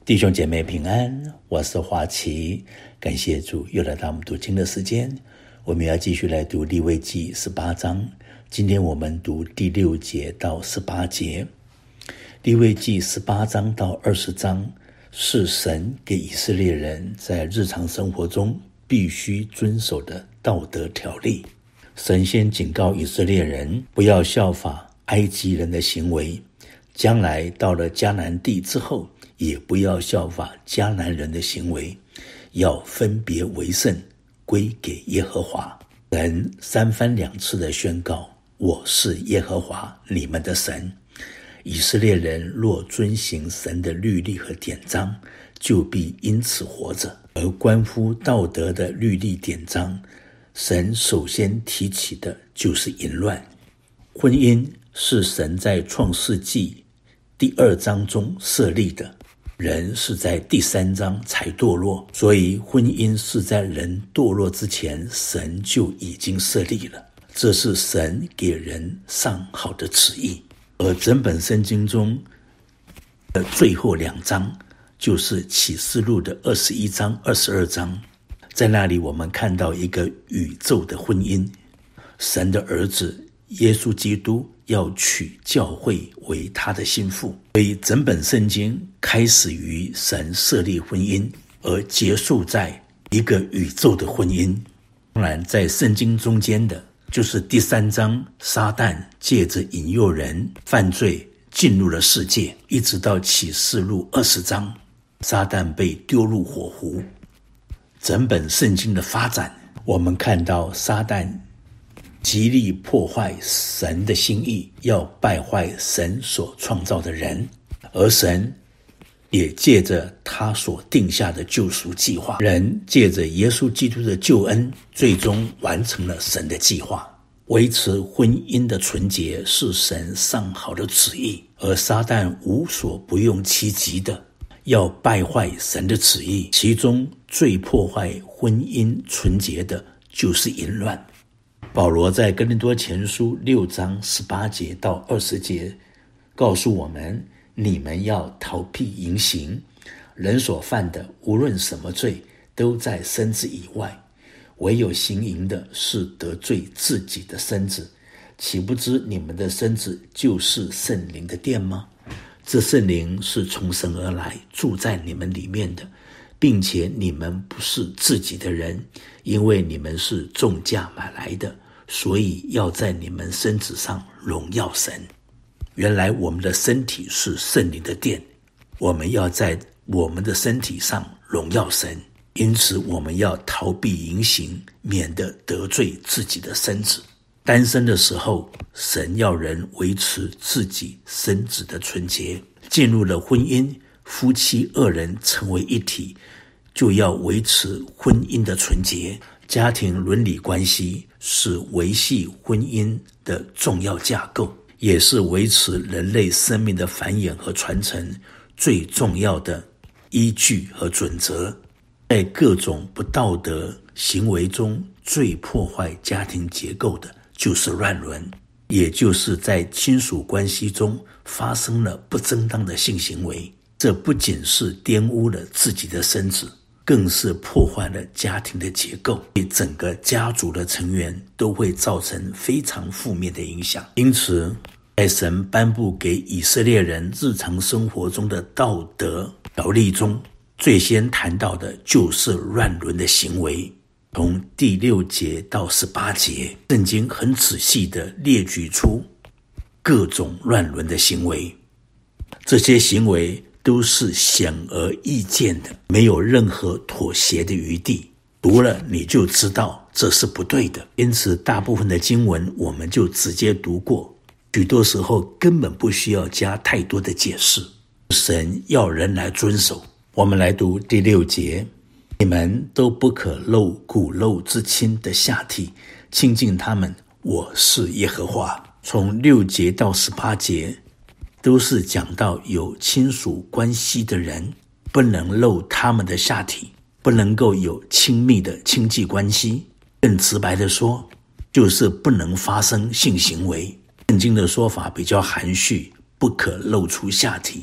弟兄姐妹平安，我是华奇，感谢主又来到我们读经的时间。我们要继续来读利未记18章，今天我们读第6节到18节。利未记18章到20章是神给以色列人在日常生活中必须遵守的道德条例。神先警告以色列人不要效法埃及人的行为，将来到了迦南地之后，也不要效法迦南人的行为，要分别为圣，归给耶和华。神3番2次的宣告，我是耶和华你们的神。以色列人若遵行神的律例和典章，就必因此活着。而关乎道德的律例典章，神首先提起的就是淫乱。婚姻是神在创世纪第2章中设立的，人是在第3章才堕落，所以婚姻是在人堕落之前，神就已经设立了。这是神给人上好的旨意。而整本圣经中的最后2章，就是启示录的21章、22章，在那里我们看到一个宇宙的婚姻，神的儿子耶稣基督要娶教会为他的心腹。所以整本圣经开始于神设立婚姻，而结束在一个宇宙的婚姻。当然在圣经中间的就是第3章，撒旦借着引诱人犯罪进入了世界，一直到启示录20章，撒旦被丢入火湖。整本圣经的发展，我们看到撒旦极力破坏神的心意，要败坏神所创造的人，而神也借着他所定下的救赎计划，人借着耶稣基督的救恩，最终完成了神的计划。维持婚姻的纯洁是神上好的旨意，而撒旦无所不用其极的要败坏神的旨意，其中最破坏婚姻纯洁的就是淫乱。保罗在哥林多前书6章18节到20节告诉我们，你们要逃避淫行，人所犯的无论什么罪都在身子以外，唯有行淫的是得罪自己的身子。岂不知你们的身子就是圣灵的殿吗？这圣灵是从神而来，住在你们里面的，并且你们不是自己的人，因为你们是重价买来的，所以要在你们身子上荣耀神。原来我们的身体是圣灵的殿，我们要在我们的身体上荣耀神，因此我们要逃避淫行，免得得罪自己的身子。单身的时候，神要人维持自己身子的纯洁，进入了婚姻，夫妻2人成为一体，就要维持婚姻的纯洁。家庭伦理关系是维系婚姻的重要架构，也是维持人类生命的繁衍和传承最重要的依据和准则。在各种不道德行为中，最破坏家庭结构的就是乱伦，也就是在亲属关系中发生了不正当的性行为。这不仅是玷污了自己的身子，更是破坏了家庭的结构，对整个家族的成员都会造成非常负面的影响。因此在神颁布给以色列人日常生活中的道德条例中，最先谈到的就是乱伦的行为。从第6节到18节，圣经很仔细地列举出各种乱伦的行为，这些行为都是显而易见的，没有任何妥协的余地，读了你就知道这是不对的。因此大部分的经文我们就直接读过，许多时候根本不需要加太多的解释，神要人来遵守。我们来读第6节，你们都不可露骨肉之亲的下体，亲近他们，我是耶和华。从6节到18节都是讲到有亲属关系的人不能露他们的下体，不能够有亲密的亲近关系。更直白的说，就是不能发生性行为。圣经的说法比较含蓄，不可露出下体。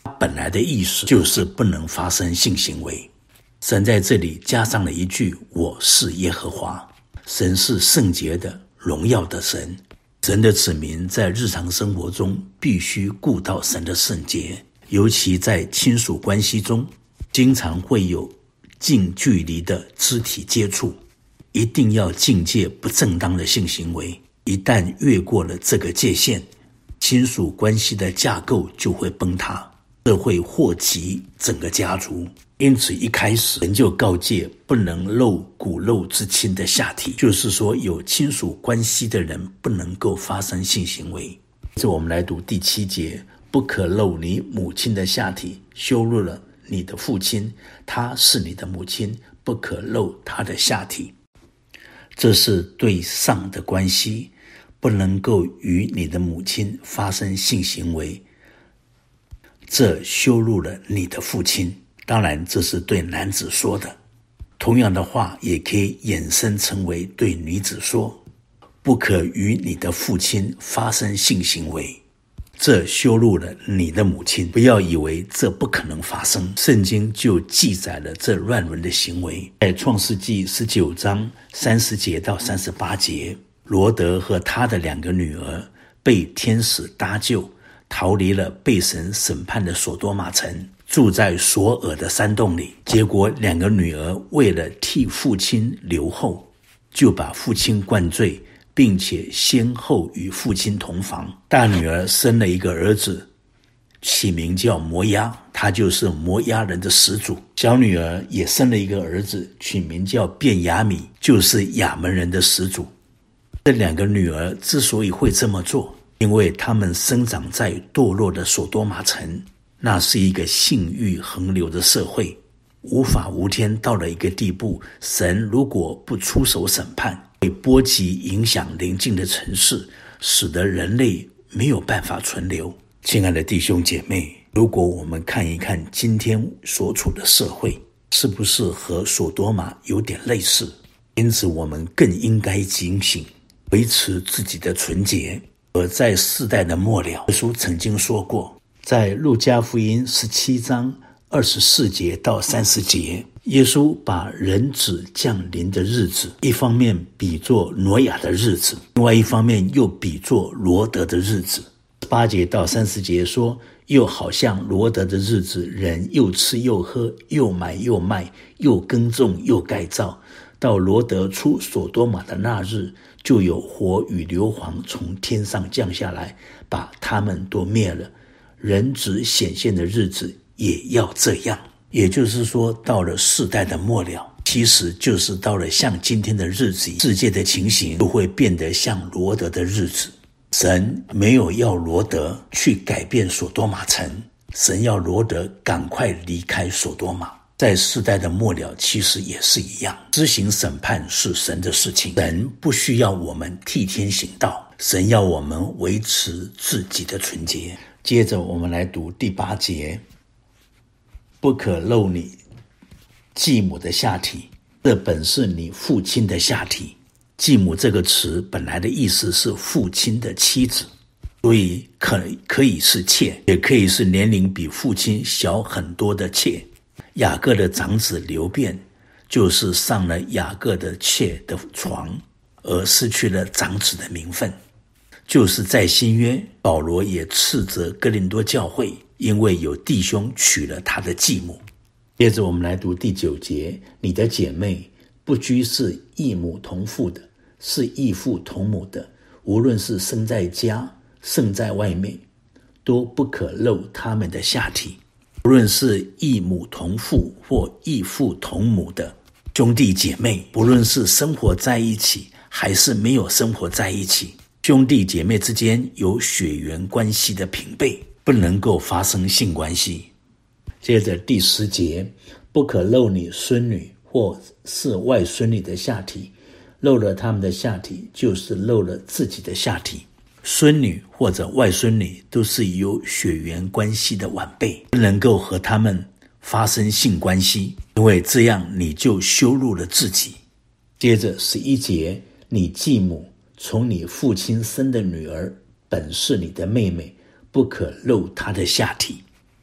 本来的意思就是不能发生性行为。神在这里加上了一句：我是耶和华。神是圣洁的、荣耀的神。神的子民在日常生活中必须顾到神的圣洁，尤其在亲属关系中，经常会有近距离的肢体接触，一定要禁戒不正当的性行为。一旦越过了这个界限，亲属关系的架构就会崩塌，这会祸及整个家族。因此一开始神就告诫不能露骨肉之亲的下体，就是说有亲属关系的人不能够发生性行为。这我们来读第7节，不可露你母亲的下体，羞辱了你的父亲，她是你的母亲，不可露她的下体。这是对上的关系，不能够与你的母亲发生性行为，这羞辱了你的父亲。当然这是对男子说的，同样的话也可以衍生成为对女子说，不可与你的父亲发生性行为，这羞辱了你的母亲。不要以为这不可能发生，圣经就记载了这乱伦的行为。在创世纪19章30节到38节，罗德和他的2个女儿被天使搭救，逃离了被神审判的所多玛城，住在索尔的山洞里。结果2个女儿为了替父亲留后，就把父亲灌醉，并且先后与父亲同房。大女儿生了一个儿子，起名叫摩押，他就是摩押人的始祖。小女儿也生了一个儿子，取名叫便雅悯，就是亚门人的始祖。这2个女儿之所以会这么做，因为她们生长在堕落的所多玛城，那是一个性欲横流的社会，无法无天到了一个地步，神如果不出手审判，会波及影响邻近的城市，使得人类没有办法存留。亲爱的弟兄姐妹，如果我们看一看今天所处的社会，是不是和所多玛有点类似？因此我们更应该警醒，维持自己的纯洁。而在世代的末了，耶稣曾经说过，在路加福音17章24节到30节，耶稣把人子降临的日子，一方面比作挪亚的日子，另外一方面又比作罗德的日子。8节到30节说，又好像罗德的日子，人又吃又喝，又买又卖，又耕种又盖造。到罗德出所多玛的那日，就有火与硫磺从天上降下来，把他们都灭了。人子显现的日子也要这样。也就是说，到了世代的末了，其实就是到了像今天的日子，世界的情形就会变得像罗德的日子。神没有要罗德去改变所多玛城，神要罗德赶快离开所多玛。在世代的末了，其实也是一样，施行审判是神的事情，神不需要我们替天行道，神要我们维持自己的纯洁。接着我们来读第8节，不可露你继母的下体，这本是你父亲的下体。继母这个词本来的意思是父亲的妻子，所以可以是妾，也可以是年龄比父亲小很多的妾。雅各的长子流便就是上了雅各的妾的床，而失去了长子的名分。就是在新约，保罗也斥责哥林多教会，因为有弟兄娶了他的继母。接着我们来读第9节，你的姐妹不拘是异母同父的，是异父同母的，无论是生在家生在外面，都不可露他们的下体。无论是异母同父或异父同母的兄弟姐妹，不论是生活在一起还是没有生活在一起，兄弟姐妹之间有血缘关系的平辈，不能够发生性关系。接着第10节，不可露你孙女或是外孙女的下体，露了他们的下体，就是露了自己的下体。孙女或者外孙女都是有血缘关系的晚辈，不能够和他们发生性关系，因为这样你就羞辱了自己。接着11节，你继母从你父亲生的女儿，本是你的妹妹，不可露她的下体。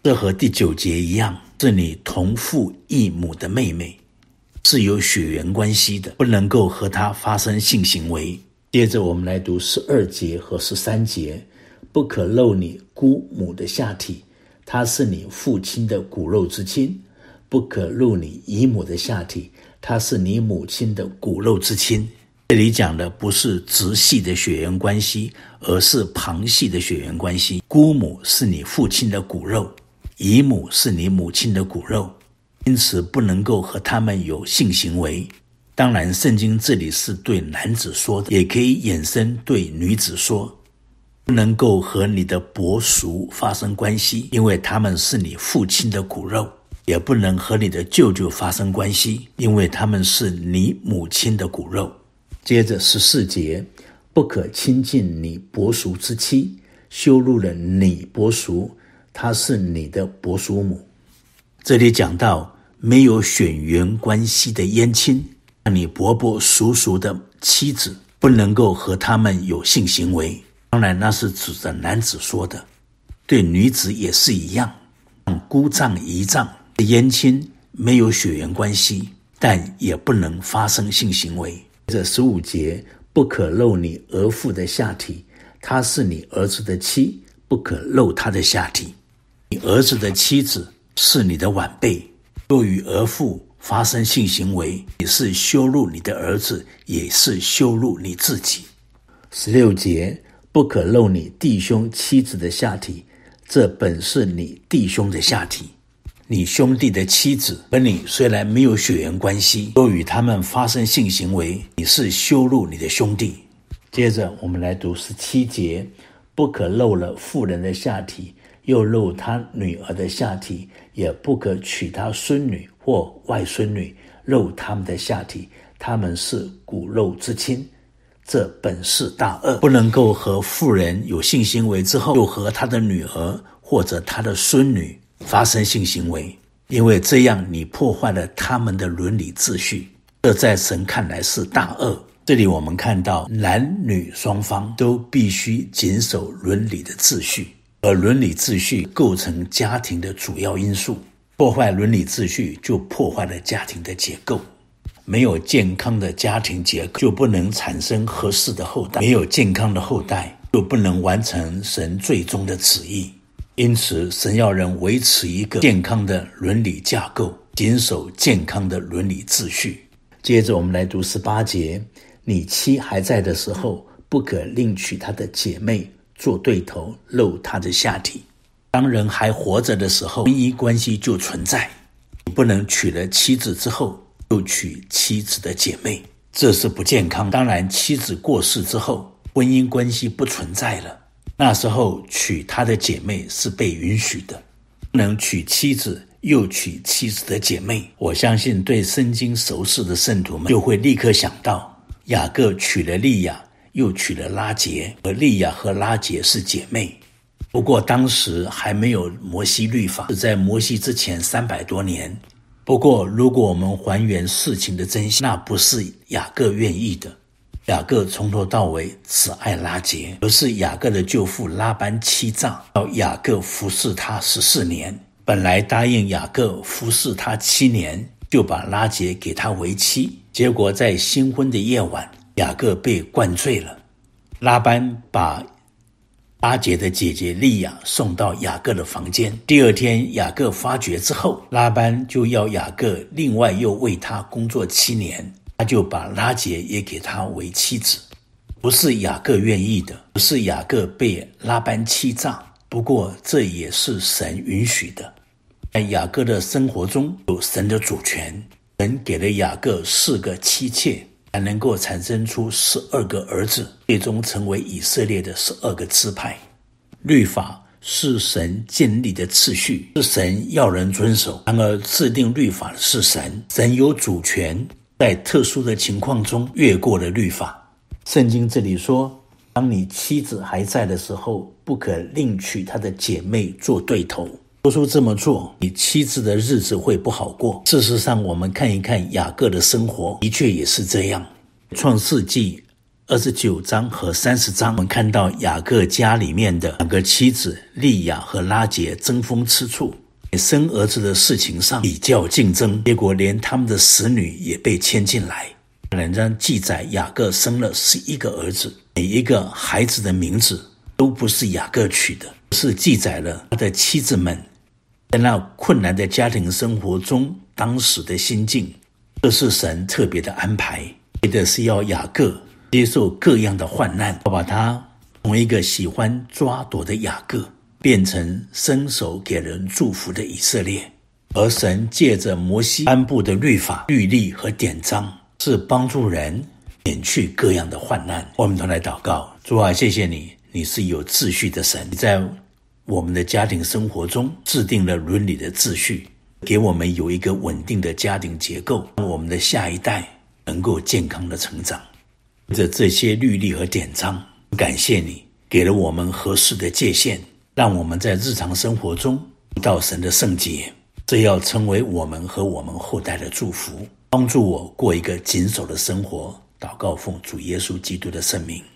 这和第9节一样，是你同父异母的妹妹，是有血缘关系的，不能够和她发生性行为。接着我们来读12节和13节，不可露你姑母的下体，她是你父亲的骨肉之亲；不可露你姨母的下体，她是你母亲的骨肉之亲。这里讲的不是直系的血缘关系，而是旁系的血缘关系。姑母是你父亲的骨肉，姨母是你母亲的骨肉，因此不能够和他们有性行为。当然圣经这里是对男子说的，也可以衍生对女子说，不能够和你的伯叔发生关系，因为他们是你父亲的骨肉；也不能和你的舅舅发生关系，因为他们是你母亲的骨肉。接着14节，不可亲近你伯叔之妻，羞辱了你伯叔，她是你的伯叔母。这里讲到没有血缘关系的姻亲，你伯伯叔叔的妻子，不能够和他们有性行为。当然那是指着男子说的，对女子也是一样。姑丈姨丈的姻亲没有血缘关系，但也不能发生性行为。这15节，不可露你儿妇的下体，她是你儿子的妻，不可露她的下体。你儿子的妻子是你的晚辈，若与儿妇发生性行为，也是羞辱你的儿子，也是羞辱你自己。16节，不可露你弟兄妻子的下体，这本是你弟兄的下体。你兄弟的妻子和你虽然没有血缘关系，若与他们发生性行为，你是羞辱你的兄弟。接着我们来读17节，不可露了妇人的下体，又露他女儿的下体，也不可娶他孙女或外孙女，露他们的下体，他们是骨肉之亲，这本是大恶。不能够和妇人有性行为之后，又和他的女儿或者他的孙女发生性行为，因为这样你破坏了他们的伦理秩序，这在神看来是大恶。这里我们看到男女双方都必须谨守伦理的秩序，而伦理秩序构成家庭的主要因素，破坏伦理秩序就破坏了家庭的结构。没有健康的家庭结构，就不能产生合适的后代，没有健康的后代，就不能完成神最终的旨意。因此神要人维持一个健康的伦理架构，谨守健康的伦理秩序。接着我们来读18节，你妻还在的时候，不可另娶她的姐妹做对头，露她的下体。当人还活着的时候，婚姻关系就存在，你不能娶了妻子之后又娶妻子的姐妹，这是不健康。当然妻子过世之后，婚姻关系不存在了，那时候娶她的姐妹是被允许的，不能娶妻子又娶妻子的姐妹。我相信对圣经熟识的圣徒们就会立刻想到，雅各娶了利亚，又娶了拉结，而利亚和拉结是姐妹。不过当时还没有摩西律法，是在摩西之前300多年。不过如果我们还原事情的真相，那不是雅各愿意的。雅各从头到尾只爱拉结，而是雅各的舅父拉班欺诈，要雅各服侍他14年。本来答应雅各服侍他7年，就把拉结给他为妻。结果在新婚的夜晚，雅各被灌醉了。拉班把拉结的姐姐利亚送到雅各的房间。第二天雅各发觉之后，拉班就要雅各另外又为他工作7年，他就把拉结也给他为妻子。不是雅各愿意的，不是雅各被拉班欺诈，不过这也是神允许的。在雅各的生活中有神的主权，神给了雅各4个妻妾，才能够产生出12个儿子，最终成为以色列的12个支派。律法是神建立的次序，是神要人遵守，然而制定律法的是神，神有主权，在特殊的情况中越过了律法。圣经这里说，当你妻子还在的时候，不可另娶她的姐妹做对头。说这么做，你妻子的日子会不好过。事实上我们看一看雅各的生活，的确也是这样。创世纪 29章和30章，我们看到雅各家里面的两个妻子利亚和拉结争风吃醋，生儿子的事情上比较竞争，结果连他们的使女也被牵进来。本章记载雅各生了11个儿子，每一个孩子的名字都不是雅各取的，是记载了他的妻子们在那困难的家庭生活中当时的心境。这是神特别的安排，为的是要雅各接受各样的患难，要把他从一个喜欢抓夺的雅各变成伸手给人祝福的以色列。而神借着摩西颁布的律法、律例和典章，是帮助人免去各样的患难。我们同来祷告，主啊，谢谢你，你是有秩序的神，你在我们的家庭生活中制定了伦理的秩序，给我们有一个稳定的家庭结构，让我们的下一代能够健康的成长。为着这些律例和典章，感谢你给了我们合适的界限，让我们在日常生活中悟到神的圣洁，这要成为我们和我们后代的祝福，帮助我过一个谨守的生活。祷告奉主耶稣基督的圣名。